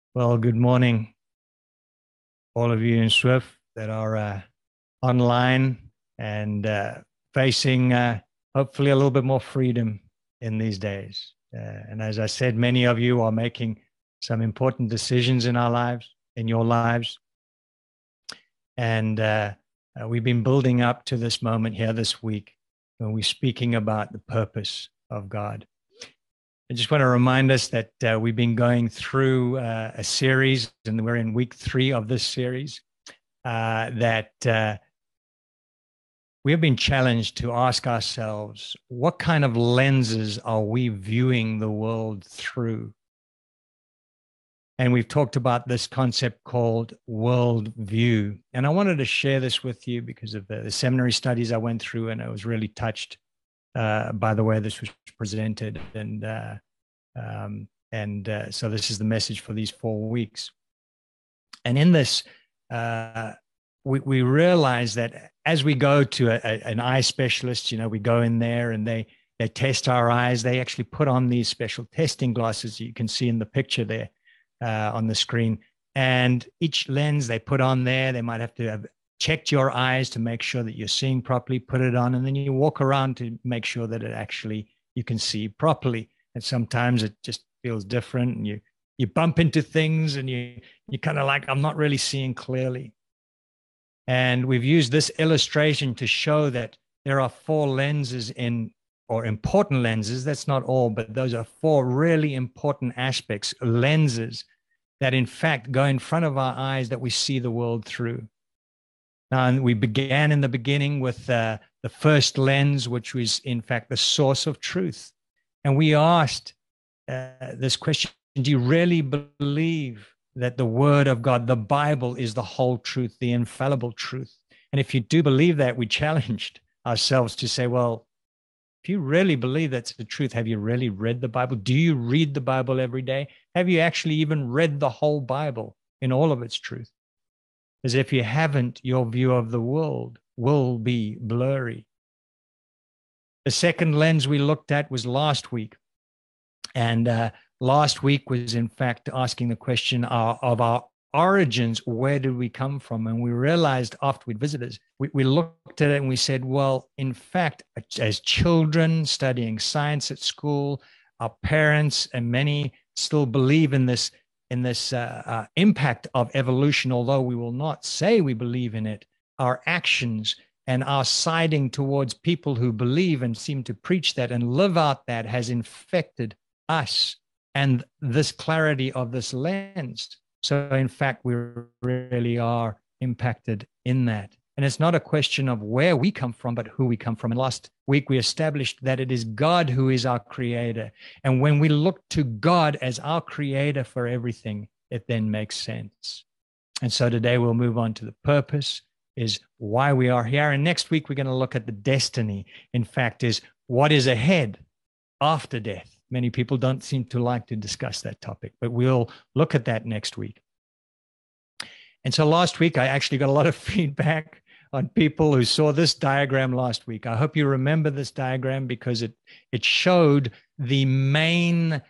Well, good morning, all of you in Swift that are online and facing hopefully a little bit more freedom in these days. And as I said, many of you are making some important decisions in our lives, in your lives. And we've been building up to this moment here this week when we're speaking about the purpose of God. I just want to remind us that we've been going through a series, and we're in week 3 of this series, that we have been challenged to ask ourselves, what kind of lenses are we viewing the world through? And we've talked about this concept called worldview. And I wanted to share this with you because of the seminary studies I went through, and I was really touched by the way this was presented. So this is the message for these 4 weeks. And in this, we realize that as we go to an eye specialist, we go in there and they test our eyes. They actually put on these special testing glasses you can see in the picture there on the screen. And each lens they put on there, they might have to have checked your eyes to make sure that you're seeing properly, put it on, and then you walk around to make sure that it actually you can see properly. And sometimes it just feels different, and you bump into things and you're kind of like, I'm not really seeing clearly. And we've used this illustration to show that there are 4 lenses or important lenses. That's not all, but those are 4 really important aspects, lenses that in fact go in front of our eyes that we see the world through. Now, and we began in the beginning with the first lens, which was in fact the source of truth. And we asked this question, do you really believe that the Word of God, the Bible, is the whole truth, the infallible truth? And if you do believe that, we challenged ourselves to say, well, if you really believe that's the truth, have you really read the Bible? Do you read the Bible every day? Have you actually even read the whole Bible in all of its truth? As if you haven't, your view of the world will be blurry. The second lens we looked at was last week. And last week was, in fact, asking the question of our origins. Where did we come from? And we realized after we'd visited, we looked at it and we said, well, in fact, as children studying science at school, our parents and many still believe in this impact of evolution, although we will not say we believe in it. Our actions and our siding towards people who believe and seem to preach that and live out that has infected us and this clarity of this lens. So in fact, we really are impacted in that. And it's not a question of where we come from, but who we come from. And last week, we established that it is God who is our creator. And when we look to God as our creator for everything, it then makes sense. And so today we'll move on to the purpose, is why we are here. And next week, we're going to look at the destiny. In fact, is what is ahead after death. Many people don't seem to like to discuss that topic, but we'll look at that next week. And so last week, I actually got a lot of feedback on people who saw this diagram last week. I hope you remember this diagram because it showed the main,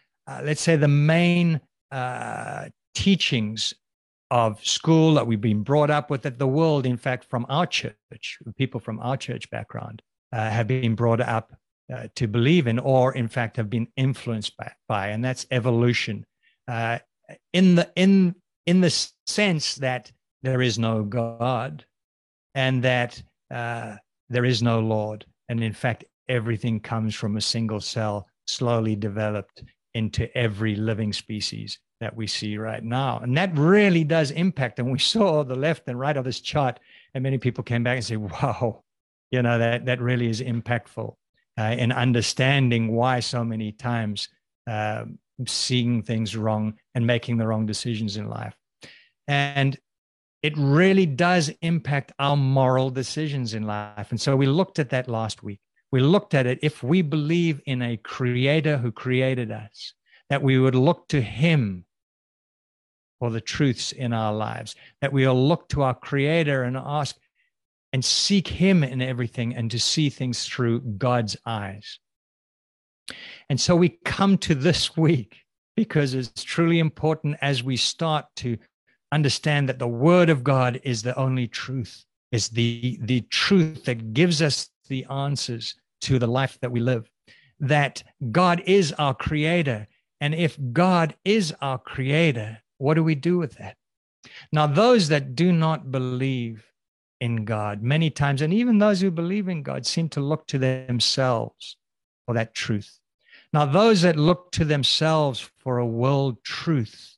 teachings of school that we've been brought up with, that the world, in fact, from our church, people from our church background have been brought up to believe in, or in fact have been influenced by, and that's evolution. In the sense that there is no God and that there is no Lord. And in fact, everything comes from a single cell, slowly developed into every living species that we see right now. And that really does impact. And we saw the left and right of this chart, and many people came back and said, wow, that really is impactful in understanding why so many times seeing things wrong and making the wrong decisions in life. And it really does impact our moral decisions in life. And so we looked at that last week. We looked at it, if we believe in a creator who created us, that we would look to him for the truths in our lives, that we will look to our creator and ask and seek him in everything and to see things through God's eyes. And so we come to this week because it's truly important as we start to understand that the Word of God is the only truth. It's the truth that gives us the answers to the life that we live, that God is our creator. And if God is our creator, what do we do with that? Now, those that do not believe in God, many times, and even those who believe in God, seem to look to themselves for that truth. Now, those that look to themselves for a world truth,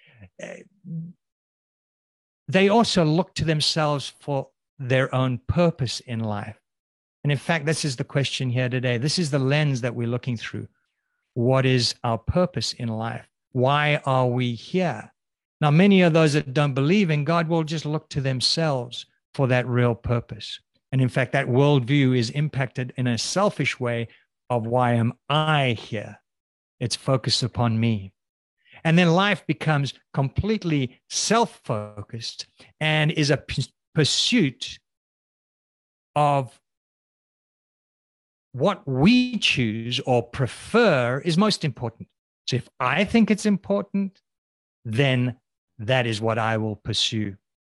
they also look to themselves for their own purpose in life. And in fact, this is the question here today. This is the lens that we're looking through. What is our purpose in life? Why are we here? Now, many of those that don't believe in God will just look to themselves for that real purpose. And in fact, that worldview is impacted in a selfish way of why am I here? It's focused upon me. And then life becomes completely self-focused and is a pursuit of what we choose or prefer is most important. So if I think it's important, then that is what I will pursue.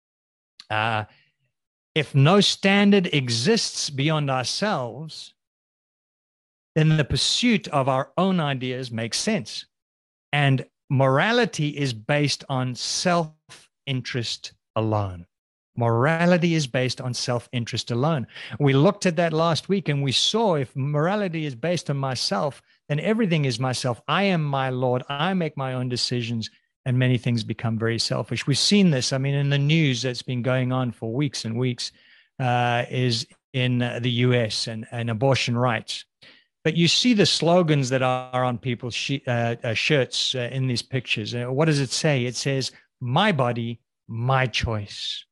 If no standard exists beyond ourselves, then the pursuit of our own ideas makes sense. And morality is based on self-interest alone. Morality is based on self-interest alone. We looked at that last week and we saw if morality is based on myself, then everything is myself. I am my Lord. I make my own decisions, and many things become very selfish. We've seen this. I mean, in the news that's been going on for weeks and weeks is in the US and abortion rights. But you see the slogans that are on people's shirts in these pictures. What does it say? It says, my body, my choice.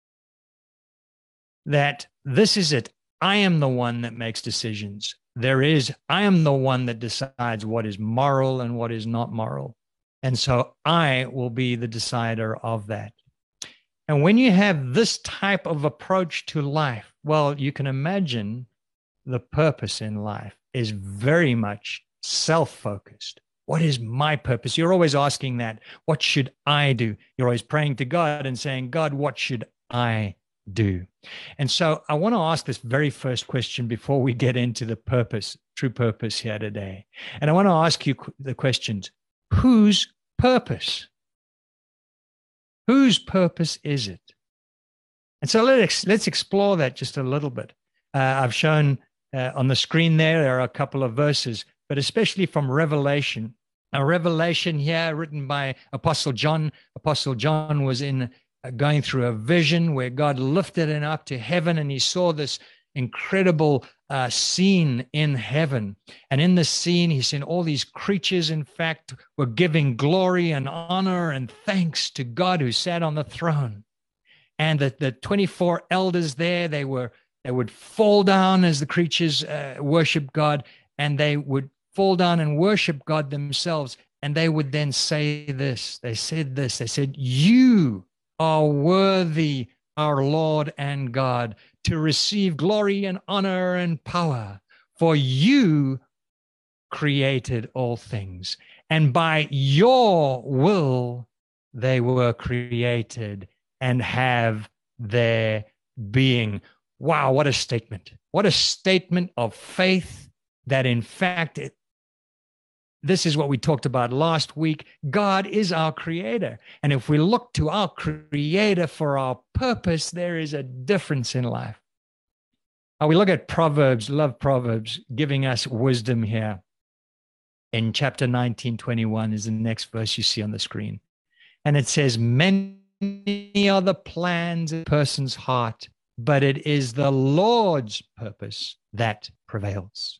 That this is it. I am the one that makes decisions. I am the one that decides what is moral and what is not moral. And so I will be the decider of that. And when you have this type of approach to life, well, you can imagine the purpose in life is very much self-focused. What is my purpose? You're always asking that. What should I do? You're always praying to God and saying, God, what should I do? And so I want to ask this very first question before we get into the purpose, true purpose here today. And I want to ask you the questions. Whose purpose? Whose purpose is it? And so let's explore that just a little bit. I've shown on the screen there are a couple of verses, but especially from Revelation. A revelation here written by Apostle John. Apostle John was going through a vision where God lifted him up to heaven, and he saw this incredible scene in heaven. And in this scene, he seen all these creatures, in fact, were giving glory and honor and thanks to God who sat on the throne. And the 24 elders there, they would fall down as the creatures worship God, and they would fall down and worship God themselves. And they would then say this. They said, you are worthy, our Lord and God, to receive glory and honor and power, for you created all things, and by your will they were created and have their being. Wow, what a statement. What a statement of faith that, in fact, this is what we talked about last week. God is our creator. And if we look to our creator for our purpose, there is a difference in life. We look at Proverbs, love Proverbs, giving us wisdom here. In chapter 19:21 is the next verse you see on the screen. And it says, many are the plans in a person's heart, but it is the Lord's purpose that prevails.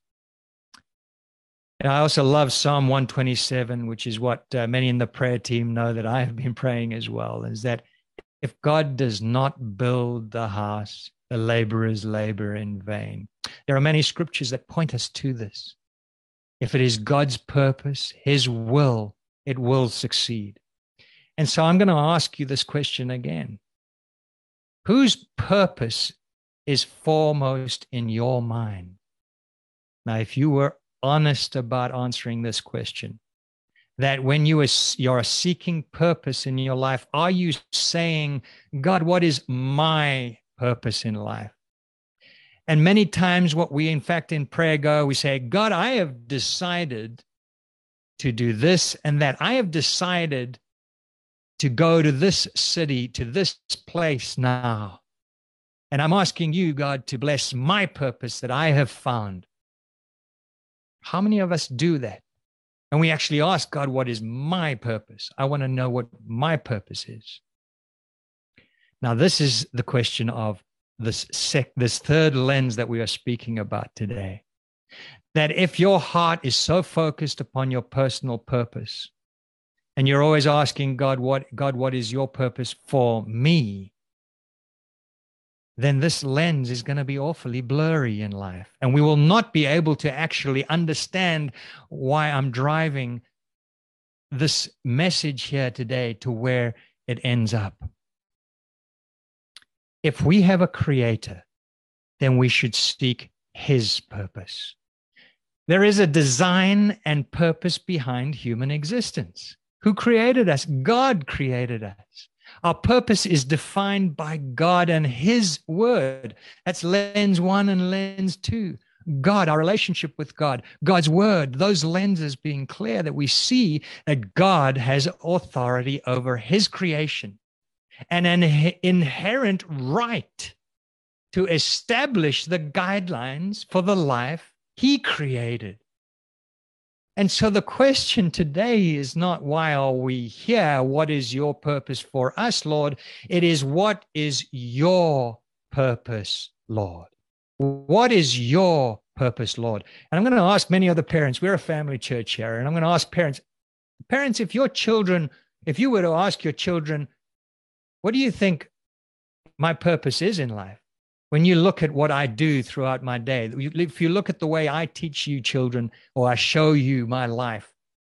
And I also love Psalm 127, which is what many in the prayer team know that I have been praying as well, is that if God does not build the house, the laborers labor in vain. There are many scriptures that point us to this. If it is God's purpose, his will, it will succeed. And so I'm going to ask you this question again. Whose purpose is foremost in your mind? Now, if you were honest about answering this question, that when you're seeking purpose in your life, are you saying, God, what is my purpose in life? And many times what we, in fact, in prayer go, we say, God, I have decided to do this and that. I have decided to go to this city, to this place now. And I'm asking you, God, to bless my purpose that I have found. How many of us do that? And we actually ask God, what is my purpose? I want to know what my purpose is. Now, this is the question of this third lens that we are speaking about today. That if your heart is so focused upon your personal purpose, and you're always asking God, what is your purpose for me? Then this lens is going to be awfully blurry in life. And we will not be able to actually understand why I'm driving this message here today to where it ends up. If we have a creator, then we should seek his purpose. There is a design and purpose behind human existence. Who created us? God created us. Our purpose is defined by God and his word. That's lens 1 and lens 2. God, our relationship with God, God's word, those lenses being clear that we see that God has authority over his creation and an inherent right to establish the guidelines for the life he created. And so the question today is not, why are we here? What is your purpose for us, Lord? It is, what is your purpose, Lord? What is your purpose, Lord? And I'm going to ask many other parents. We're a family church here. And I'm going to ask parents, if you were to ask your children, what do you think my purpose is in life? When you look at what I do throughout my day, if you look at the way I teach you children, or I show you my life,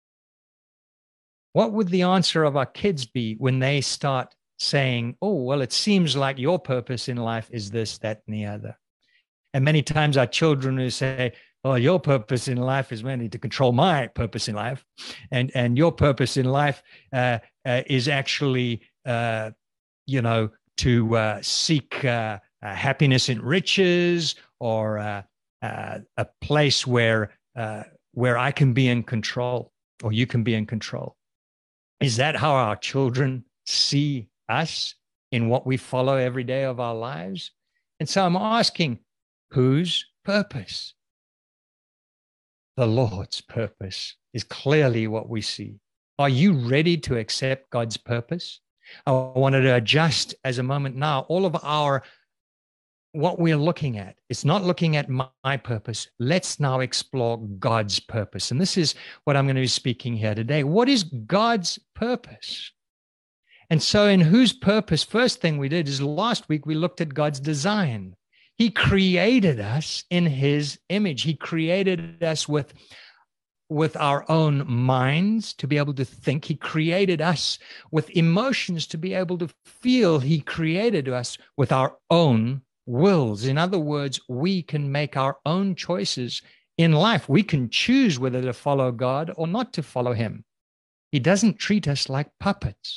what would the answer of our kids be when they start saying, oh, well, it seems like your purpose in life is this, that, and the other? And many times our children will say, oh, your purpose in life is mainly to control my purpose in life. And your purpose in life is actually, to seek happiness in riches, or a place where I can be in control, or you can be in control. Is that how our children see us in what we follow every day of our lives? And so I'm asking, whose purpose? The Lord's purpose is clearly what we see. Are you ready to accept God's purpose? I wanted to adjust as a moment now all of what we're looking at. It's not looking at my purpose. Let's now explore God's purpose. And this is what I'm going to be speaking here today. What is God's purpose? And so in whose purpose, first thing we did is last week we looked at God's design. He created us in his image. He created us with our own minds to be able to think. He created us with emotions to be able to feel. He created us with our own wills. In other words, we can make our own choices in life. We can choose whether to follow God or not to follow him. He doesn't treat us like puppets.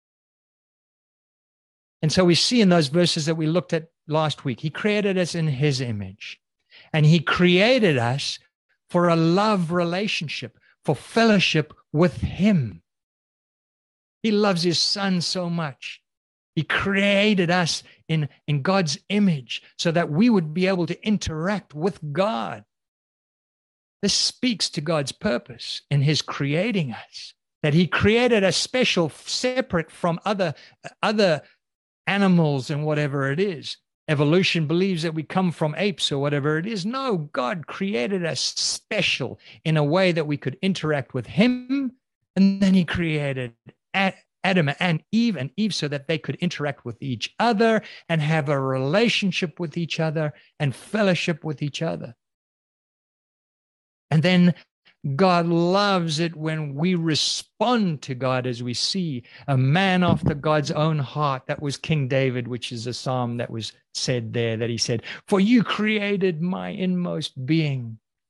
And so we see in those verses that we looked at last week, he created us in his image, and he created us for a love relationship, for fellowship with him. He loves his son so much. He created us in God's image so that we would be able to interact with God. This speaks to God's purpose in his creating us, that he created us special, separate from other animals and whatever it is. Evolution believes that we come from apes or whatever it is. No, God created us special in a way that we could interact with him, and then he created Adam and Eve so that they could interact with each other and have a relationship with each other and fellowship with each other. And then God loves it when we respond to God, as we see a man after God's own heart. That was King David, which is a psalm that was said there, that he said, "For you created my inmost being.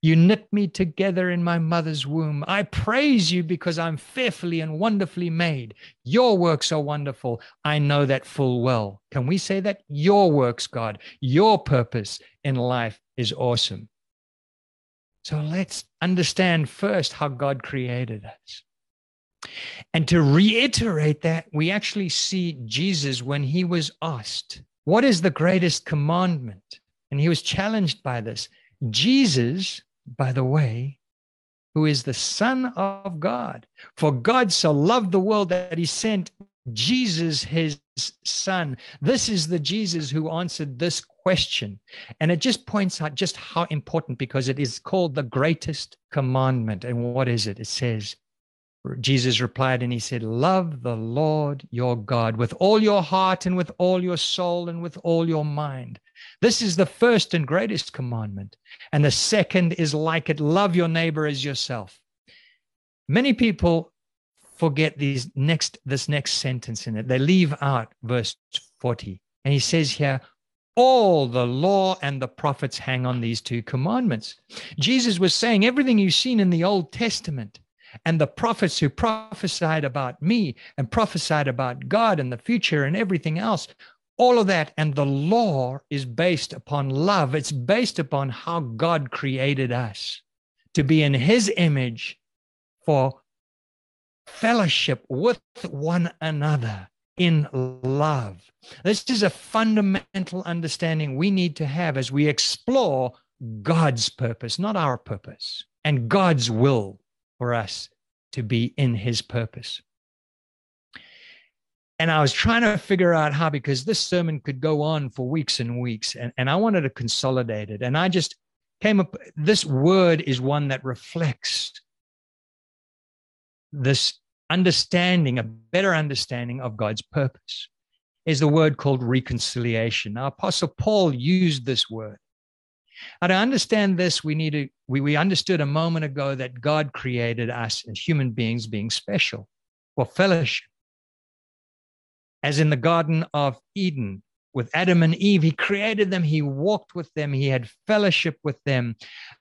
You knit me together in my mother's womb. I praise you because I'm fearfully and wonderfully made. Your works are wonderful. I know that full well. Can we say that? Your works, God, your purpose in life is awesome. So let's understand first how God created us. And to reiterate that, we actually see Jesus when he was asked, what is the greatest commandment? And he was challenged by this. Jesus, by the way, who is the Son of God. For God so loved the world that he sent Jesus, his Son. This is the Jesus who answered this question. And it just points out just how important, because it is called the greatest commandment. And what is it? It says, Jesus replied and he said, love the Lord your God with all your heart and with all your soul and with all your mind. This is the first and greatest commandment. And the second is like it, love your neighbor as yourself. Many people forget this next sentence in it. They leave out verse 40. And he says here, all the law and the prophets hang on these two commandments. Jesus was saying everything you've seen in the Old Testament and the prophets who prophesied about me and prophesied about God and the future and everything else, all of that, and the law is based upon love. It's based upon how God created us to be in his image for fellowship with one another in love. This is a fundamental understanding we need to have as we explore God's purpose, not our purpose, and God's will for us to be in his purpose. And I was trying to figure out how, because this sermon could go on for weeks and weeks, and I wanted to consolidate it. And I just came up, this word is one that reflects this understanding, a better understanding of God's purpose, is the word called reconciliation. Now, Apostle Paul used this word. Now, to understand this, we understood a moment ago that God created us as human beings being special for fellowship. As in the Garden of Eden with Adam and Eve, he created them, he walked with them, he had fellowship with them.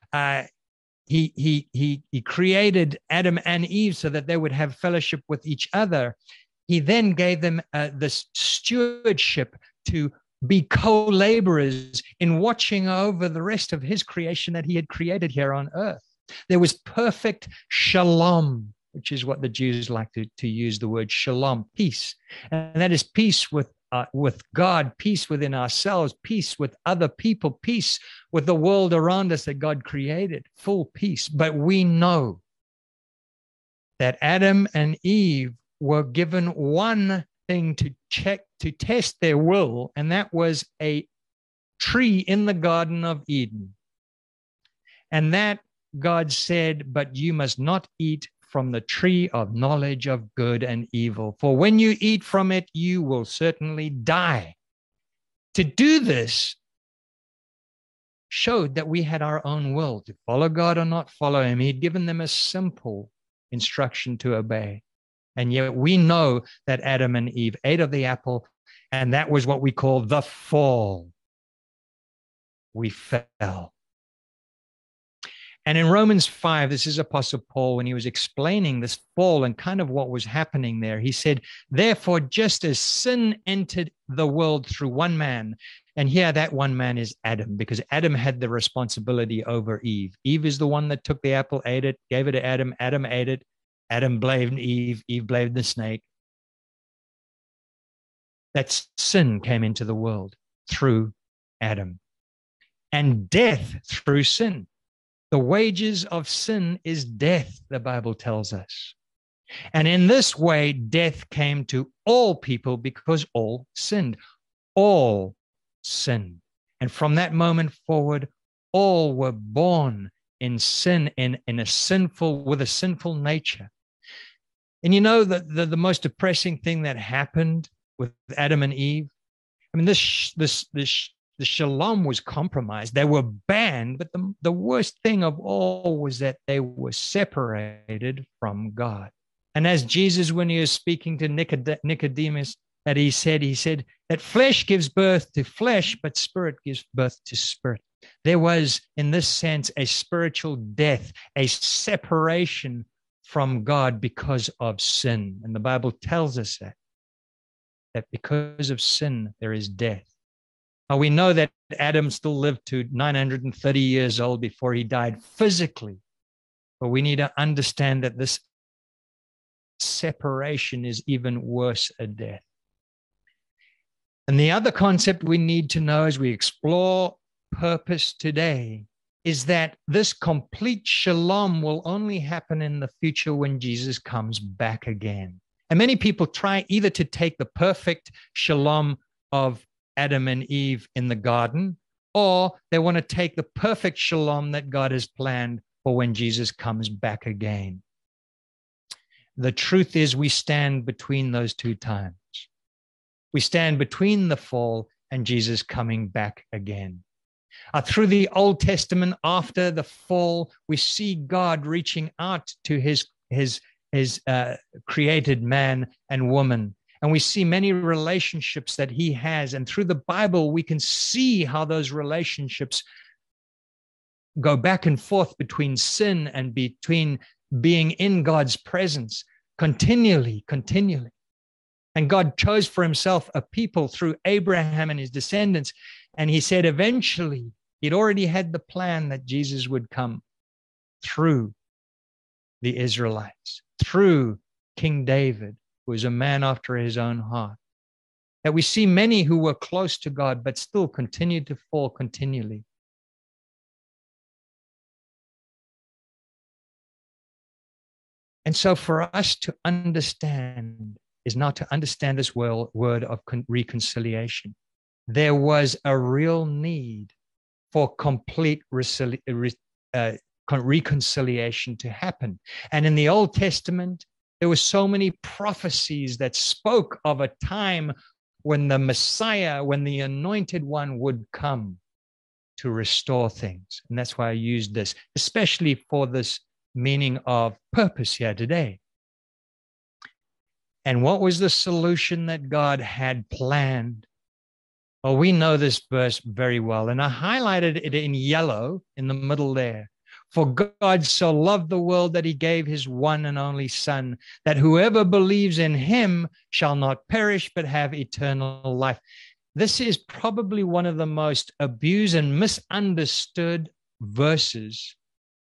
He created Adam and Eve so that they would have fellowship with each other. He then gave them this stewardship to be co-laborers in watching over the rest of his creation that he had created here on earth. There was perfect shalom, which is what the Jews like to use the word shalom, peace. And that is peace with God, peace within ourselves, peace with other people, peace with the world around us that God created, full peace. But we know that Adam and Eve were given one thing to check, to test their will, and that was a tree in the Garden of Eden. And that God said, but you must not eat from the tree of knowledge of good and evil, for when you eat from it, you will certainly die. To do this showed that we had our own will to follow God or not follow him. He'd given them a simple instruction to obey. And yet we know that Adam and Eve ate of the apple, and that was what we call the fall. We fell. And in Romans 5, this is Apostle Paul, when he was explaining this fall and kind of what was happening there, he said, therefore, just as sin entered the world through one man, and here that one man is Adam, because Adam had the responsibility over Eve. Eve is the one that took the apple, ate it, gave it to Adam. Adam ate it. Adam blamed Eve. Eve blamed the snake. That sin came into the world through Adam. And death through sin. The wages of sin is death, the Bible tells us. And in this way, death came to all people because all sinned. All sinned. And from that moment forward, all were born in sin, with a sinful nature. And you know that the most depressing thing that happened with Adam and Eve, I mean, the shalom was compromised. They were banned, but the worst thing of all was that they were separated from God. And as Jesus, when he was speaking to Nicodemus, that he said that flesh gives birth to flesh, but spirit gives birth to spirit. There was, in this sense, a spiritual death, a separation from God because of sin. And the Bible tells us that because of sin, there is death. Now, we know that Adam still lived to 930 years old before he died physically. But we need to understand that this separation is even worse a death. And the other concept we need to know as we explore purpose today is that this complete shalom will only happen in the future when Jesus comes back again. And many people try either to take the perfect shalom of Adam and Eve in the garden, or they want to take the perfect shalom that God has planned for when Jesus comes back again. The truth is, we stand between those two times. We stand between the fall and Jesus coming back again. Through the Old Testament, after the fall, we see God reaching out to his created man and woman. And we see many relationships that he has. And through the Bible, we can see how those relationships go back and forth between sin and between being in God's presence continually. And God chose for himself a people through Abraham and his descendants. And he said eventually he'd already had the plan that Jesus would come through the Israelites, through King David, who was a man after his own heart. That we see many who were close to God, but still continued to fall continually. And so for us to understand is not to understand this word of reconciliation. There was a real need for complete reconciliation to happen. And in the Old Testament, there were so many prophecies that spoke of a time when the Messiah, when the Anointed One would come to restore things. And that's why I used this, especially for this meaning of purpose here today. And what was the solution that God had planned? Well, we know this verse very well, and I highlighted it in yellow in the middle there. For God so loved the world that he gave his one and only Son, that whoever believes in him shall not perish but have eternal life. This is probably one of the most abused and misunderstood verses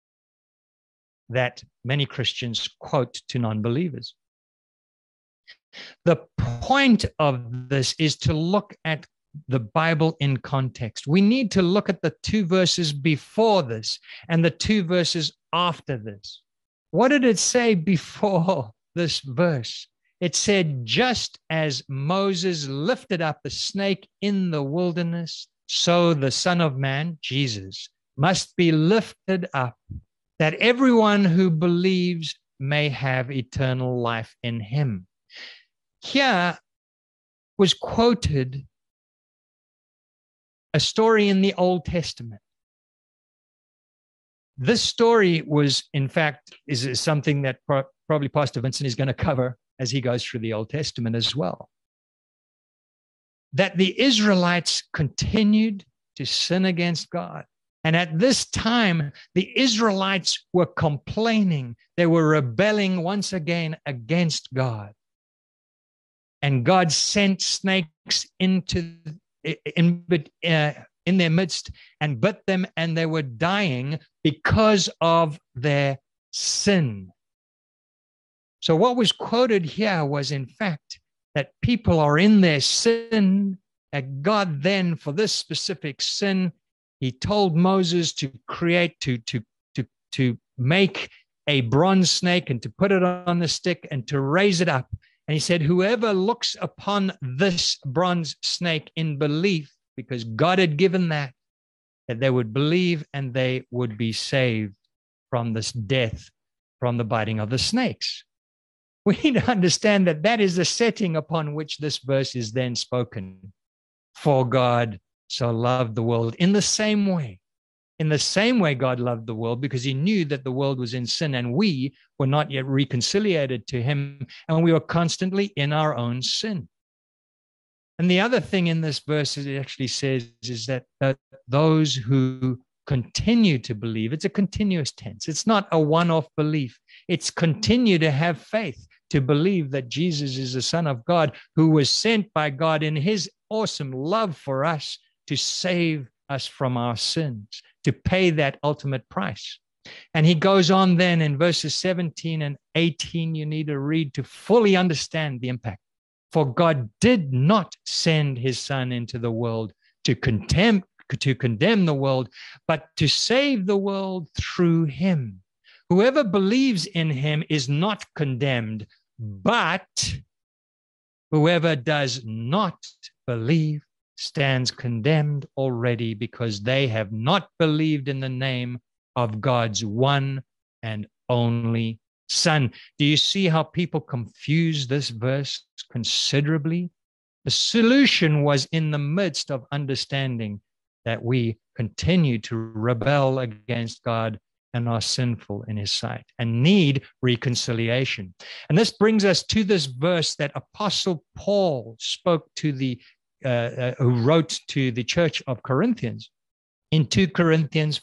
that many Christians quote to non-believers. The point of this is to look at the Bible in context. We need to look at the two verses before this and the two verses after this. What did it say before this verse? It said, just as Moses lifted up the snake in the wilderness, so the Son of Man, Jesus, must be lifted up, that everyone who believes may have eternal life in him. Here was quoted a story in the Old Testament. This story was, in fact, is something that probably Pastor Vincent is going to cover as he goes through the Old Testament as well. That the Israelites continued to sin against God. And at this time, the Israelites were complaining. They were rebelling once again against God. And God sent snakes in their midst and bit them, and they were dying because of their sin. So what was quoted here was, in fact, that people are in their sin, that God then, for this specific sin, he told Moses to create, to make a bronze snake and to put it on the stick and to raise it up. And he said, whoever looks upon this bronze snake in belief, because God had given that they would believe and they would be saved from this death, from the biting of the snakes. We need to understand that that is the setting upon which this verse is then spoken. For God so loved the world in the same way. In the same way God loved the world, because he knew that the world was in sin and we were not yet reconciliated to him, and we were constantly in our own sin. And the other thing in this verse it actually says is that those who continue to believe, it's a continuous tense. It's not a one-off belief. It's continue to have faith, to believe that Jesus is the Son of God who was sent by God in his awesome love for us to save us from our sins, to pay that ultimate price. And he goes on then in verses 17 and 18, you need to read to fully understand the impact. For God did not send his Son into the world to condemn the world, but to save the world through him. Whoever believes in him is not condemned, but whoever does not believe stands condemned already, because they have not believed in the name of God's one and only Son. Do you see how people confuse this verse considerably? The solution was in the midst of understanding that we continue to rebel against God and are sinful in his sight and need reconciliation. And this brings us to this verse that Apostle Paul spoke to who wrote to the church of Corinthians in 2 Corinthians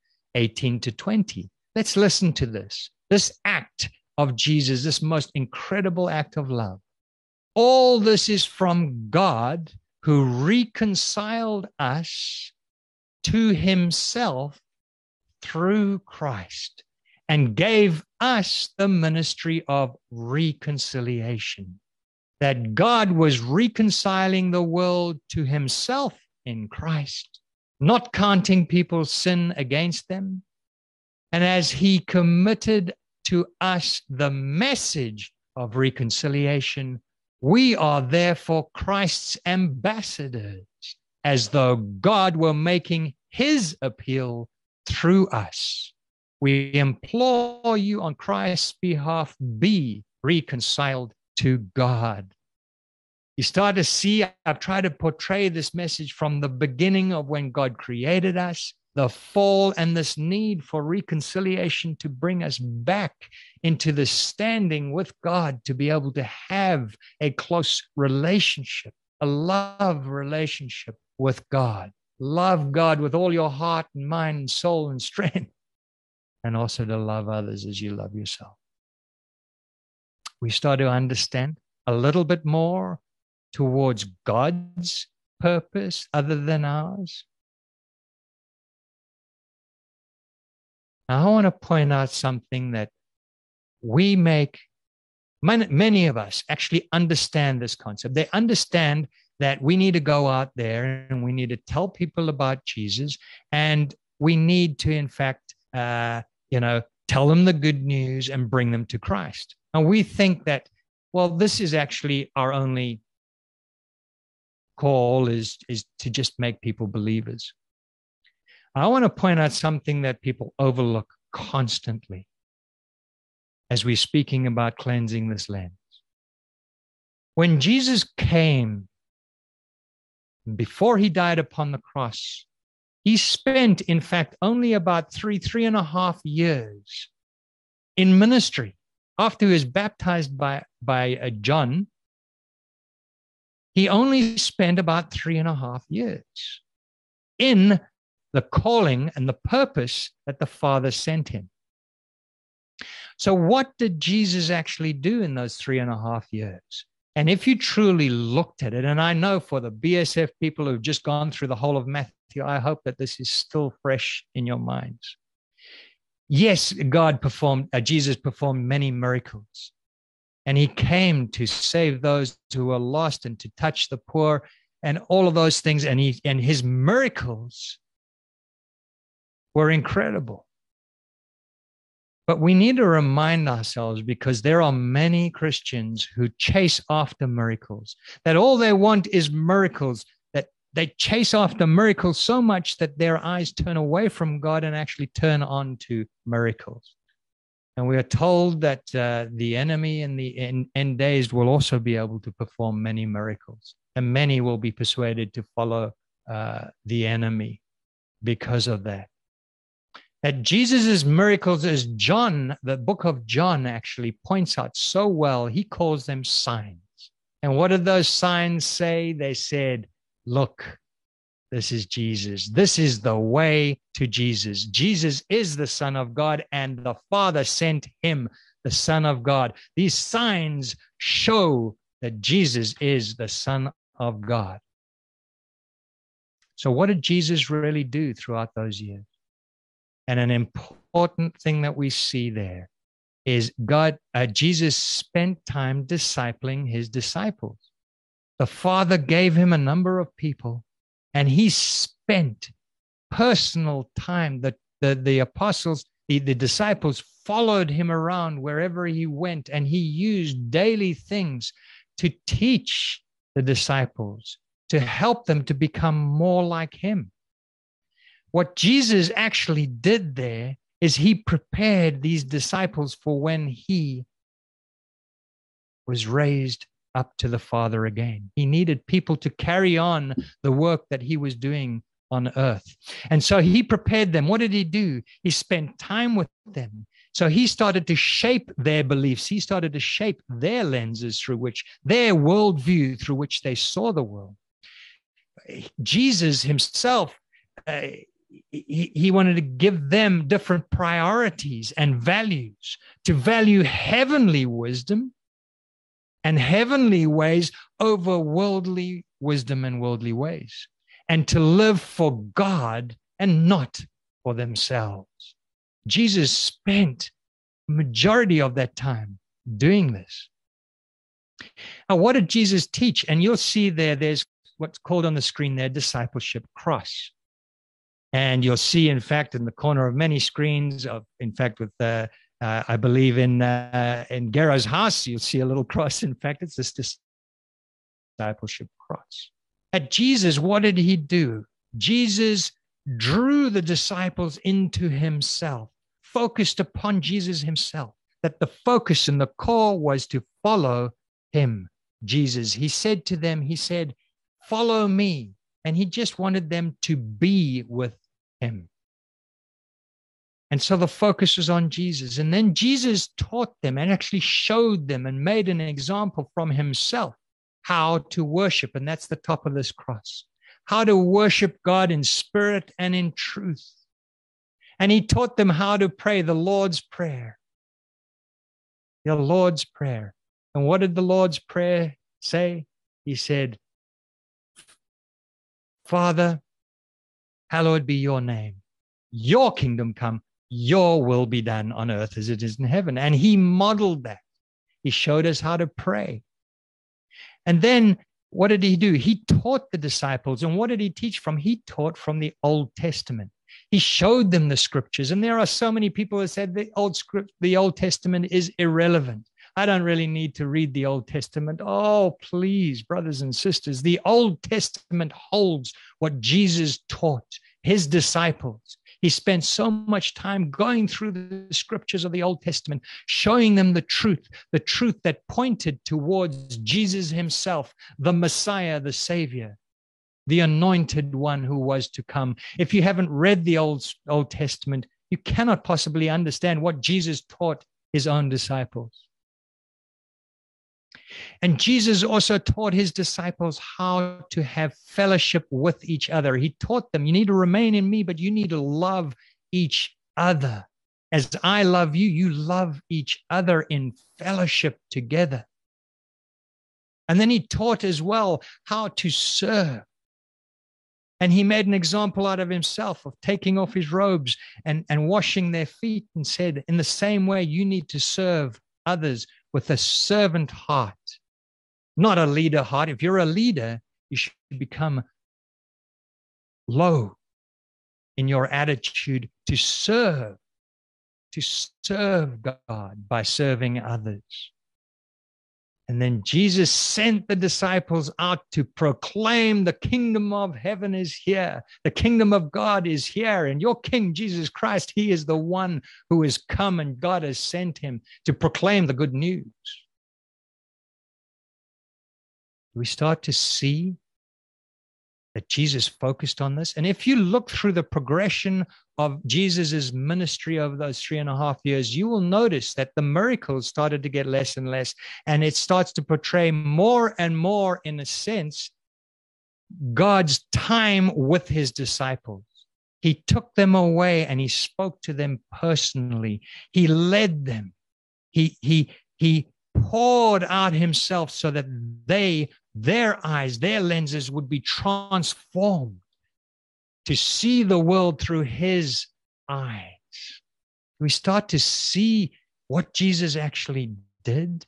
5:18-20. Let's listen to this act of Jesus, this most incredible act of love. All this is from God, who reconciled us to himself through Christ and gave us the ministry of reconciliation. That God was reconciling the world to himself in Christ, not counting people's sin against them. And as he committed to us the message of reconciliation, we are therefore Christ's ambassadors, as though God were making his appeal through us. We implore you on Christ's behalf, be reconciled to God. You start to see, I've tried to portray this message from the beginning of when God created us, the fall, and this need for reconciliation to bring us back into the standing with God, to be able to have a close relationship, a love relationship with God. Love God with all your heart and mind and soul and strength, and also to love others as you love yourself. We start to understand a little bit more towards God's purpose other than ours. Now, I want to point out something that we make, many of us actually understand this concept. They understand that we need to go out there and we need to tell people about Jesus, and we need to, in fact, tell them the good news and bring them to Christ. And we think that, well, this is actually our only call is to just make people believers. I want to point out something that people overlook constantly as we're speaking about cleansing this land. When Jesus came, before he died upon the cross, he spent, in fact, only about 3.5 years in ministry. After he was baptized by John, he only spent about 3.5 years in the calling and the purpose that the Father sent him. So what did Jesus actually do in those 3.5 years? And if you truly looked at it, and I know for the BSF people who've just gone through the whole of Matthew, I hope that this is still fresh in your minds. Yes, Jesus performed many miracles, and he came to save those who were lost and to touch the poor and all of those things. And his miracles were incredible. But we need to remind ourselves, because there are many Christians who chase after miracles, that all they want is miracles, that they chase after miracles so much that their eyes turn away from God and actually turn on to miracles. And we are told that the enemy in the end days will also be able to perform many miracles, and many will be persuaded to follow the enemy because of that. That Jesus' miracles, as John, the book of John actually points out so well, he calls them signs. And what did those signs say? They said, look, this is Jesus. This is the way to Jesus. Jesus is the Son of God, and the Father sent him, the Son of God. These signs show that Jesus is the Son of God. So what did Jesus really do throughout those years? And an important thing that we see there is Jesus spent time discipling his disciples. The Father gave him a number of people, and he spent personal time. The apostles, the disciples followed him around wherever he went, and he used daily things to teach the disciples, to help them to become more like him. What Jesus actually did there is he prepared these disciples for when he was raised up to the Father again. He needed people to carry on the work that he was doing on earth. And so he prepared them. What did he do? He spent time with them. So he started to shape their beliefs. He started to shape their lenses through which, their worldview through which they saw the world. Jesus himself, he wanted to give them different priorities and values, to value heavenly wisdom and heavenly ways over worldly wisdom and worldly ways, and to live for God and not for themselves. Jesus spent the majority of that time doing this. Now, what did Jesus teach? And you'll see there's what's called on the screen there, discipleship cross. And you'll see, in fact, in the corner of many screens, in fact, with I believe in Garo's house, you'll see a little cross. In fact, it's this discipleship cross. At Jesus, what did he do? Jesus drew the disciples into himself, focused upon Jesus himself, that the focus and the core was to follow him, Jesus. He said to them, he said, follow me. And he just wanted them to be with him. And so the focus was on Jesus. And then Jesus taught them and actually showed them and made an example from himself how to worship. And that's the top of this cross. How to worship God in spirit and in truth. And he taught them how to pray the Lord's Prayer. The Lord's Prayer. And what did the Lord's Prayer say? He said, Father, hallowed be your name. Your kingdom come, your will be done on earth as it is in heaven. And he modeled that. He showed us how to pray. And then what did he do? He taught the disciples. And what did he teach from? He taught from the Old Testament. He showed them the scriptures. And there are so many people that said the Old Testament is irrelevant. I don't really need to read the Old Testament. Oh, please, brothers and sisters, the Old Testament holds what Jesus taught his disciples. He spent so much time going through the scriptures of the Old Testament, showing them the truth that pointed towards Jesus himself, the Messiah, the Savior, the anointed one who was to come. If you haven't read the Old Testament, you cannot possibly understand what Jesus taught his own disciples. And Jesus also taught his disciples how to have fellowship with each other. He taught them, you need to remain in me, but you need to love each other. As I love you, you love each other in fellowship together. And then he taught as well how to serve. And he made an example out of himself of taking off his robes and washing their feet, and said, in the same way, you need to serve others with a servant heart, not a leader heart. If you're a leader, you should become low in your attitude to serve God by serving others. And then Jesus sent the disciples out to proclaim the kingdom of heaven is here. The kingdom of God is here. And your King, Jesus Christ, he is the one who has come, and God has sent him to proclaim the good news. We start to see that Jesus focused on this. And if you look through the progression of Jesus's ministry over those 3.5 years, you will notice that the miracles started to get less and less, and it starts to portray more and more, in a sense, God's time with his disciples. He took them away and he spoke to them personally. He led them. He poured out himself so that their eyes, their lenses would be transformed to see the world through his eyes. We start to see what Jesus actually did.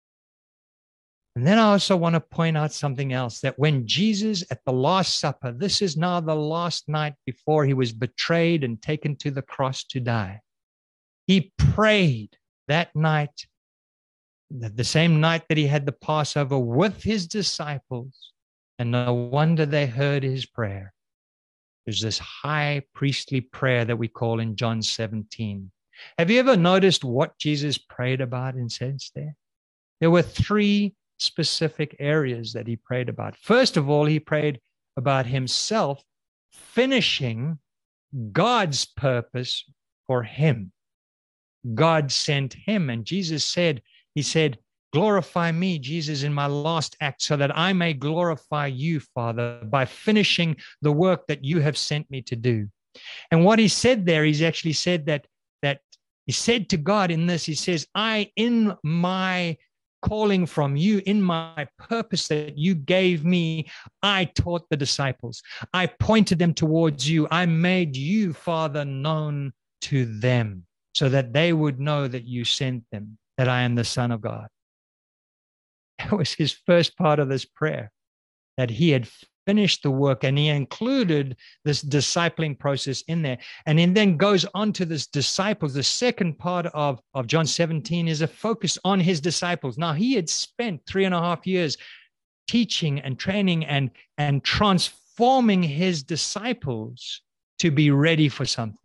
And then I also want to point out something else, that when Jesus at the Last Supper, this is now the last night before he was betrayed and taken to the cross to die, he prayed that night, the same night that he had the Passover, with his disciples, and no wonder they heard his prayer. There's this high priestly prayer that we call in John 17. Have you ever noticed what Jesus prayed about and said there? There were 3 specific areas that he prayed about. First of all, he prayed about himself finishing God's purpose for him. God sent him, and Jesus said, he said, glorify me, Jesus, in my last act, so that I may glorify you, Father, by finishing the work that you have sent me to do. And what he said there, he's actually said that he said to God in this, he says, I, in my calling from you, in my purpose that you gave me, I taught the disciples. I pointed them towards you. I made you, Father, known to them so that they would know that you sent them, that I am the Son of God. That was his first part of this prayer, that he had finished the work, and he included this discipling process in there. And he then goes on to this disciples. The second part of John 17 is a focus on his disciples. Now, he had spent 3.5 years teaching and training and transforming his disciples to be ready for something.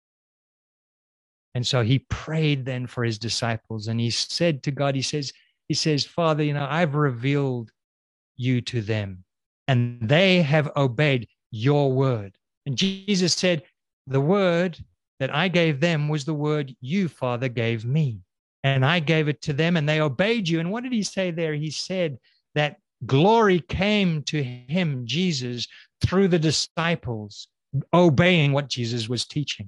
And so he prayed then for his disciples, and he said to God, he says, Father, I've revealed you to them, and they have obeyed your word. And Jesus said, the word that I gave them was the word you, Father, gave me. And I gave it to them, and they obeyed you. And what did he say there? He said that glory came to him, Jesus, through the disciples obeying what Jesus was teaching.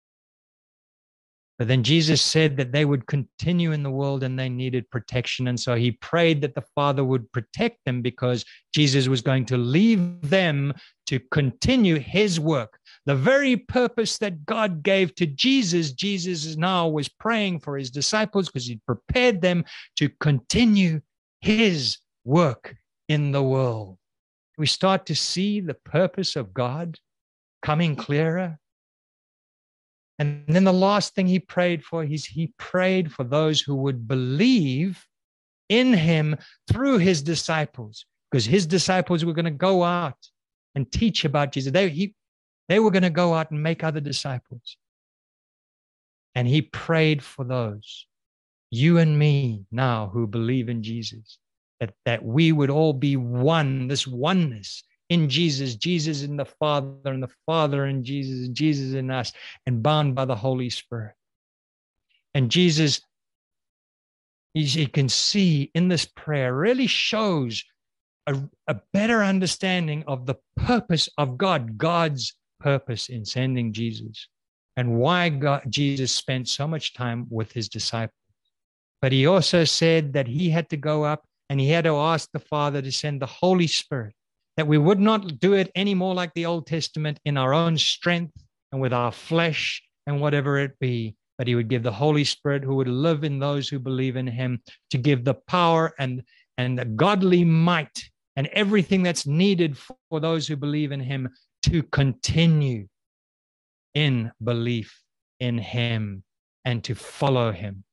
But then Jesus said that they would continue in the world and they needed protection. And so he prayed that the Father would protect them, because Jesus was going to leave them to continue his work. The very purpose that God gave to Jesus, Jesus now was praying for his disciples, because he'd prepared them to continue his work in the world. We start to see the purpose of God coming clearer. And then the last thing he prayed for is he prayed for those who would believe in him through his disciples, because his disciples were going to go out and teach about Jesus. They were going to go out and make other disciples. And he prayed for those, you and me now, who believe in Jesus, that we would all be one, this oneness in Jesus, Jesus in the Father, and the Father in Jesus, and Jesus in us, and bound by the Holy Spirit. And Jesus, you can see in this prayer, really shows a better understanding of the purpose of God, God's purpose in sending Jesus, and why Jesus spent so much time with his disciples. But he also said that he had to go up and he had to ask the Father to send the Holy Spirit, that we would not do it anymore like the Old Testament in our own strength and with our flesh and whatever it be, but he would give the Holy Spirit who would live in those who believe in him, to give the power and the godly might and everything that's needed for those who believe in him to continue in belief in him and to follow him.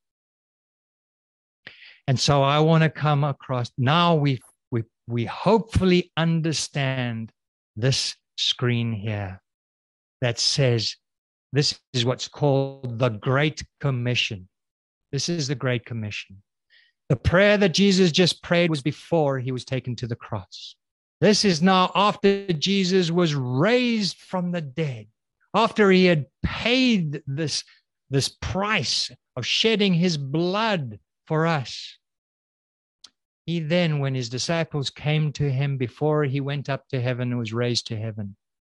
And so I want to come across, now we hopefully understand this screen here that says, this is what's called the Great Commission. This is the Great Commission. The prayer that Jesus just prayed was before he was taken to the cross. This is now after Jesus was raised from the dead, after he had paid this price of shedding his blood for us. He then, when his disciples came to him before he went up to heaven and was raised to heaven,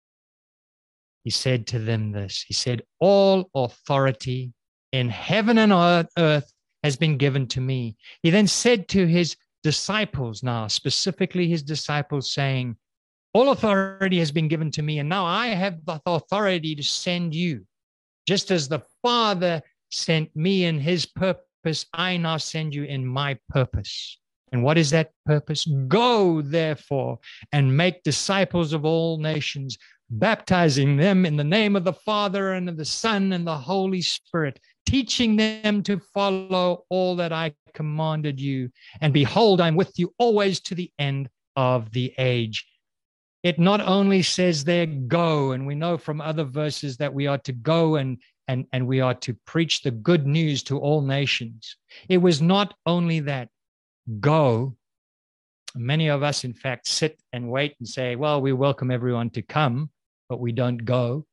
he said to them this. He said, all authority in heaven and on earth has been given to me. He then said to his disciples, now specifically his disciples, saying, all authority has been given to me, and now I have the authority to send you. Just as the Father sent me in his purpose, I now send you in my purpose. And what is that purpose? Go, therefore, and make disciples of all nations, baptizing them in the name of the Father and of the Son and the Holy Spirit, teaching them to follow all that I commanded you. And behold, I'm with you always to the end of the age. It not only says there, go, and we know from other verses that we are to go and we are to preach the good news to all nations. It was not only that, go. Many of us, in fact, sit and wait and say, well, we welcome everyone to come, but we don't go.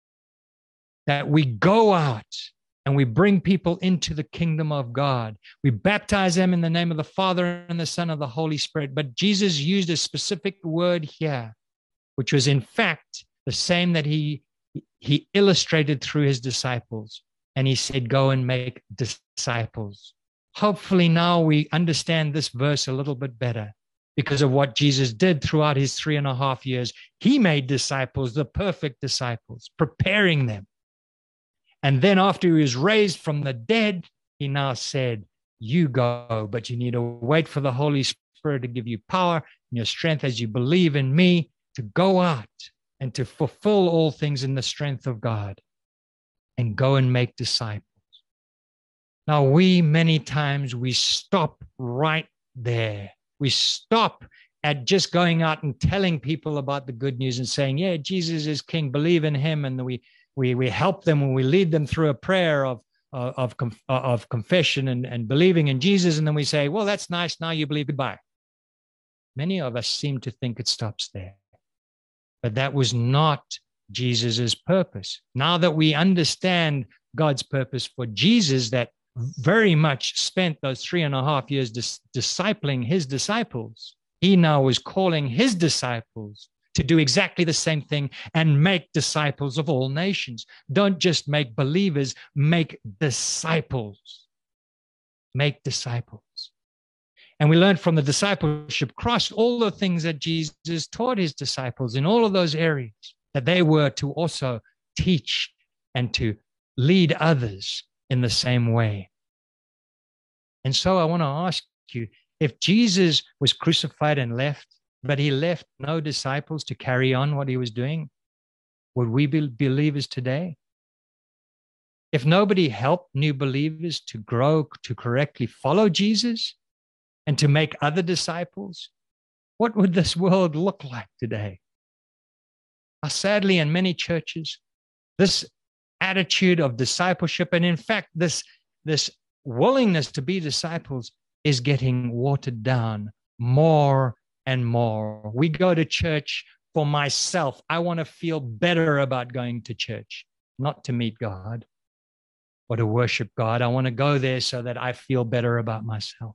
That we go out and we bring people into the kingdom of God. We baptize them in the name of the Father and the Son and the Holy Spirit. But Jesus used a specific word here, which was in fact the same that he illustrated through his disciples. And he said, go and make disciples. Hopefully now we understand this verse a little bit better because of what Jesus did throughout his 3.5 years. He made disciples, the perfect disciples, preparing them. And then after he was raised from the dead, he now said, you go, but you need to wait for the Holy Spirit to give you power and your strength as you believe in me to go out and to fulfill all things in the strength of God and go and make disciples. Now, many times we stop right there. We stop at just going out and telling people about the good news and saying, yeah, Jesus is King, believe in him. And we help them when we lead them through a prayer of confession and believing in Jesus. And then we say, well, that's nice. Now you believe, goodbye. Many of us seem to think it stops there. But that was not Jesus's purpose. Now that we understand God's purpose for Jesus, that very much spent those 3.5 years discipling his disciples, he now was calling his disciples to do exactly the same thing and make disciples of all nations. Don't just make believers, make disciples. Make disciples. And we learned from the discipleship cross all the things that Jesus taught his disciples in all of those areas, that they were to also teach and to lead others in the same way. And so I want to ask you, if Jesus was crucified and left, but he left no disciples to carry on what he was doing, would we be believers today? If nobody helped new believers to grow, to correctly follow Jesus and to make other disciples, what would this world look like today? Sadly, in many churches, this attitude of discipleship, and in fact, this willingness to be disciples is getting watered down more and more. We go to church for myself. I want to feel better about going to church, not to meet God or to worship God. I want to go there so that I feel better about myself.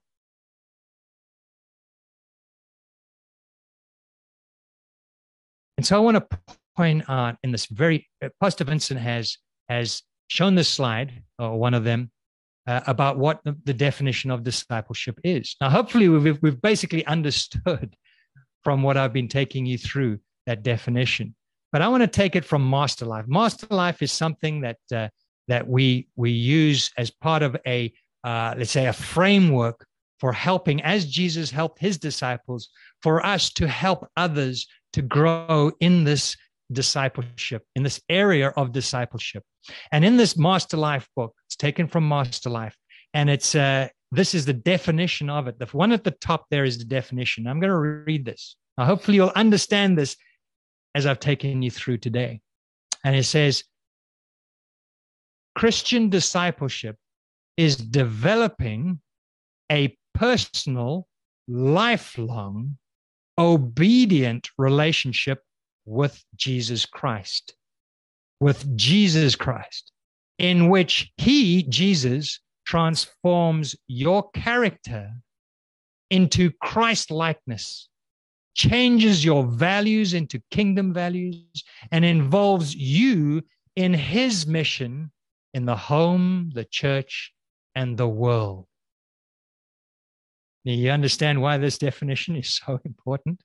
And so I want to point out in this Pastor Vincent has shown this slide, or one of them, about what the definition of discipleship is. Now, hopefully we've basically understood from what I've been taking you through that definition. But I want to take it from Master Life. Master Life is something that we use as part of let's say, a framework for helping, as Jesus helped his disciples, for us to help others to grow in this discipleship, in this area of discipleship. And in this Master Life book, it's taken from Master Life, and this is the definition of it. The one at the top there is the definition. I'm going to read this. Now, hopefully you'll understand this as I've taken you through today. And it says, Christian discipleship is developing a personal, lifelong obedient relationship with Jesus Christ. With Jesus Christ, in which he, Jesus, transforms your character into Christ-likeness, changes your values into kingdom values, and involves you in his mission in the home, the church, and the world. Now, you understand why this definition is so important?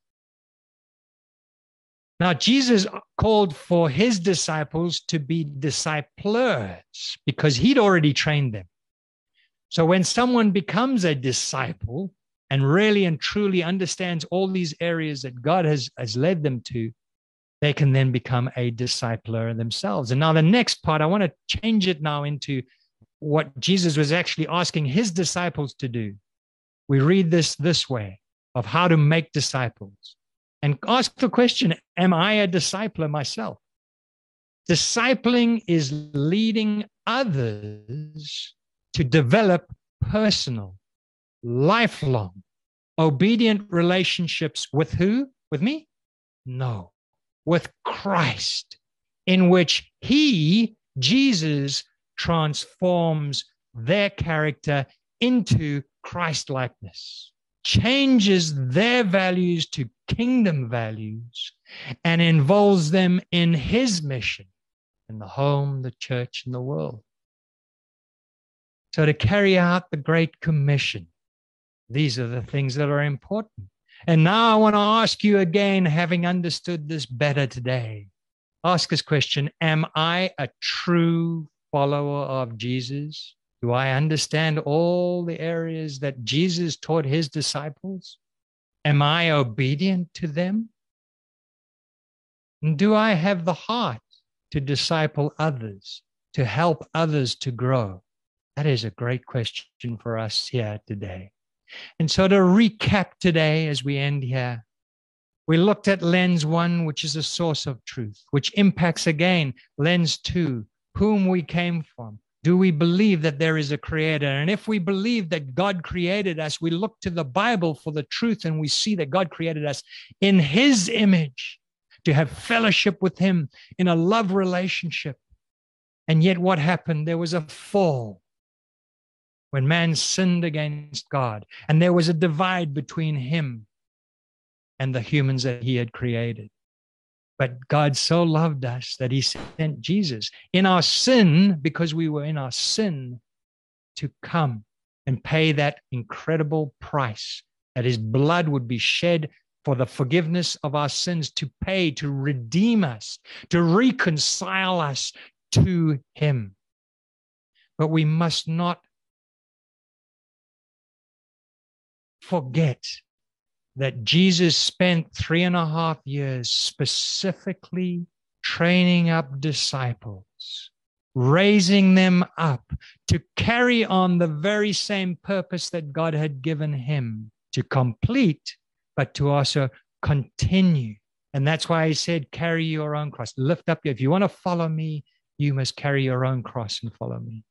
Now, Jesus called for his disciples to be disciplers because he'd already trained them. So when someone becomes a disciple and really and truly understands all these areas that God has led them to, they can then become a discipler themselves. And now the next part, I want to change it now into what Jesus was actually asking his disciples to do. We read this way of how to make disciples. And ask the question, am I a discipler myself? Discipling is leading others to develop personal, lifelong, obedient relationships with who? With me? No, with Christ, in which he, Jesus, transforms their character into Christ-likeness, changes their values to kingdom values, and involves them in his mission in the home, the church, and the world. So to carry out the Great Commission, these are the things that are important. And now I want to ask you again, having understood this better today, ask this question, am I a true follower of Jesus? Do I understand all the areas that Jesus taught his disciples? Am I obedient to them? And do I have the heart to disciple others, to help others to grow? That is a great question for us here today. And so to recap today as we end here, we looked at lens 1, which is a source of truth, which impacts again lens 2, whom we came from. Do we believe that there is a creator? And if we believe that God created us, we look to the Bible for the truth and we see that God created us in his image to have fellowship with him in a love relationship. And yet what happened? There was a fall when man sinned against God, and there was a divide between him and the humans that he had created. But God so loved us that he sent Jesus in our sin, because we were in our sin, to come and pay that incredible price, that his blood would be shed for the forgiveness of our sins, to pay, to redeem us, to reconcile us to him. But we must not forget that Jesus spent 3.5 years specifically training up disciples, raising them up to carry on the very same purpose that God had given him to complete, but to also continue. And that's why he said, carry your own cross. Lift up. If you want to follow me, you must carry your own cross and follow me.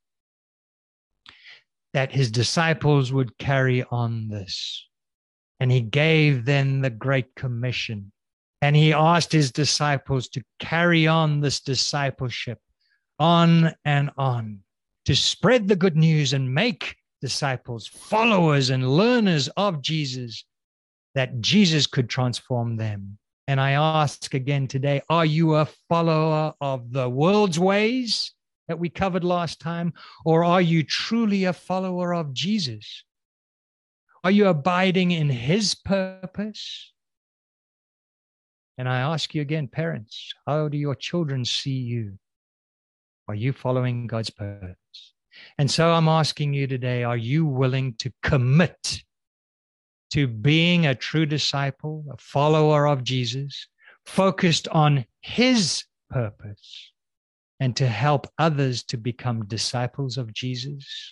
That his disciples would carry on this. And he gave them the Great Commission. And he asked his disciples to carry on this discipleship on and on, to spread the good news and make disciples, followers and learners of Jesus, that Jesus could transform them. And I ask again today, are you a follower of the world's ways that we covered last time, or are you truly a follower of Jesus? Are you abiding in his purpose? And I ask you again, parents, how do your children see you? Are you following God's purpose? And so I'm asking you today, are you willing to commit to being a true disciple, a follower of Jesus, focused on his purpose, and to help others to become disciples of Jesus?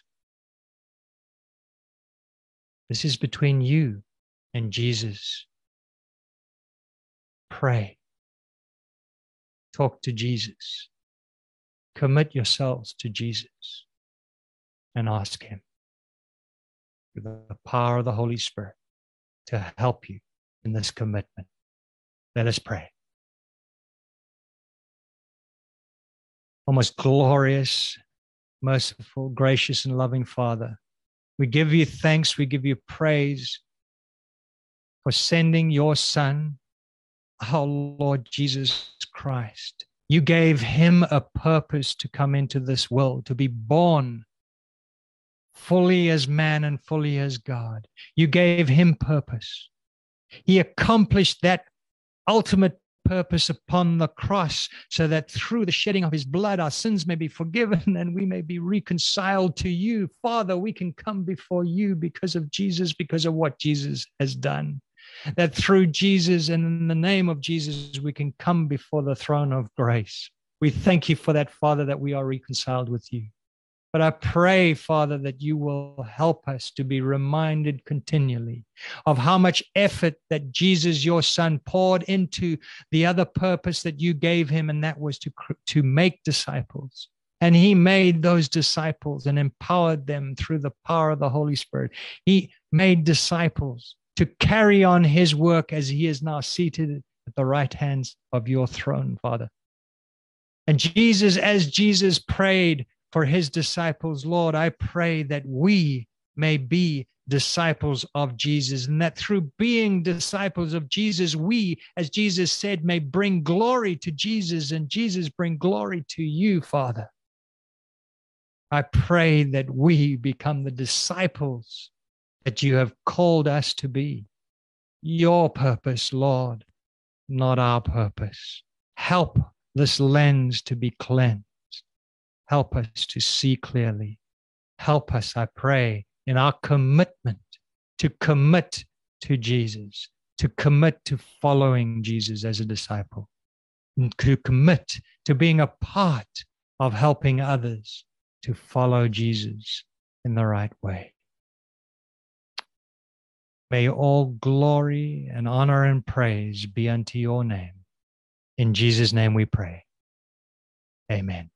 This is between you and Jesus. Pray. Talk to Jesus. Commit yourselves to Jesus and ask him, with the power of the Holy Spirit, to help you in this commitment. Let us pray. O most glorious, merciful, gracious, and loving Father, we give you thanks, we give you praise for sending your Son, our Lord Jesus Christ. You gave him a purpose to come into this world, to be born fully as man and fully as God. You gave him purpose. He accomplished that ultimate purpose upon the cross so that through the shedding of his blood, our sins may be forgiven and we may be reconciled to you. Father, we can come before you because of Jesus, because of what Jesus has done. That through Jesus and in the name of Jesus, we can come before the throne of grace. We thank you for that, Father, that we are reconciled with you. But I pray, Father, that you will help us to be reminded continually of how much effort that Jesus, your Son, poured into the other purpose that you gave him, and that was to make disciples. And he made those disciples and empowered them through the power of the Holy Spirit. He made disciples to carry on his work as he is now seated at the right hands of your throne, Father. And Jesus, as Jesus prayed for his disciples, Lord, I pray that we may be disciples of Jesus, and that through being disciples of Jesus, we, as Jesus said, may bring glory to Jesus, and Jesus bring glory to you, Father. I pray that we become the disciples that you have called us to be. Your purpose, Lord, not our purpose. Help this lens to be cleansed. Help us to see clearly. Help us, I pray, in our commitment to commit to Jesus, to commit to following Jesus as a disciple, and to commit to being a part of helping others to follow Jesus in the right way. May all glory and honor and praise be unto your name. In Jesus' name we pray. Amen.